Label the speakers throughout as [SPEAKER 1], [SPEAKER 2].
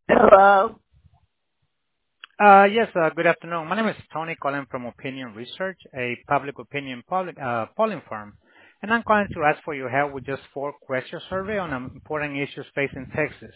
[SPEAKER 1] Hello.
[SPEAKER 2] Yes, good afternoon. My name is Tony calling from Opinion Research, a public opinion polling firm. And I'm calling to ask for your help with just 4-question survey on important issues facing Texas.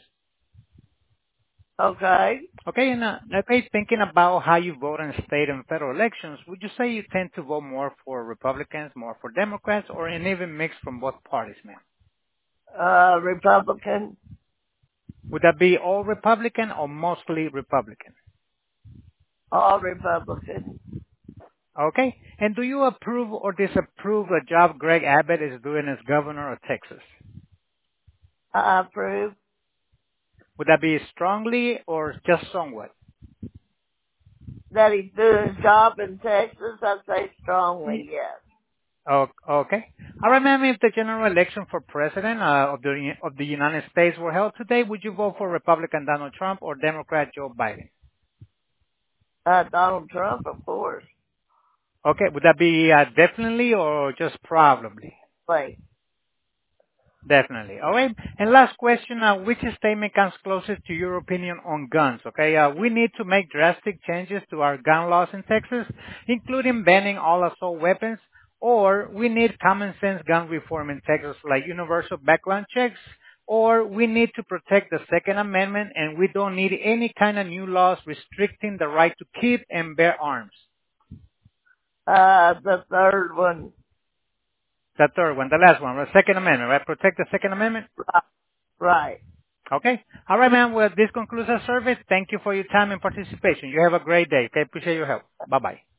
[SPEAKER 1] Okay.
[SPEAKER 2] Okay, and okay, thinking about how you vote in state and federal elections, would you say you tend to vote more for Republicans, more for Democrats, or an even mix from both parties, ma'am?
[SPEAKER 1] Republican.
[SPEAKER 2] Would that be all Republican or mostly Republican?
[SPEAKER 1] All Republican.
[SPEAKER 2] Okay. And do you approve or disapprove the job Greg Abbott is doing as governor of Texas?
[SPEAKER 1] I approve
[SPEAKER 2] Would that be strongly or just somewhat?
[SPEAKER 1] that he's doing his job in Texas. I say strongly yes.
[SPEAKER 2] Oh, okay. All right, ma'am. If the general election for president of the United States were held today, would you vote for Republican Donald Trump or Democrat Joe Biden?
[SPEAKER 1] Donald Trump, of course.
[SPEAKER 2] Okay. Would that be definitely or just probably?
[SPEAKER 1] Wait.
[SPEAKER 2] Definitely. All right. And last question, which statement comes closest to your opinion on guns? Okay. We need to make drastic changes to our gun laws in Texas, including banning all assault weapons, or we need common sense gun reform in Texas like universal background checks, or we need to protect the Second Amendment and we don't need any kind of new laws restricting the right to keep and bear arms.
[SPEAKER 1] The third one.
[SPEAKER 2] The third one, the last one, the Second Amendment, right? Protect the Second Amendment?
[SPEAKER 1] Right.
[SPEAKER 2] Okay. All right, ma'am. Well, this concludes our service. Thank you for your time and participation. You have a great day. Okay. Appreciate your help. Bye-bye.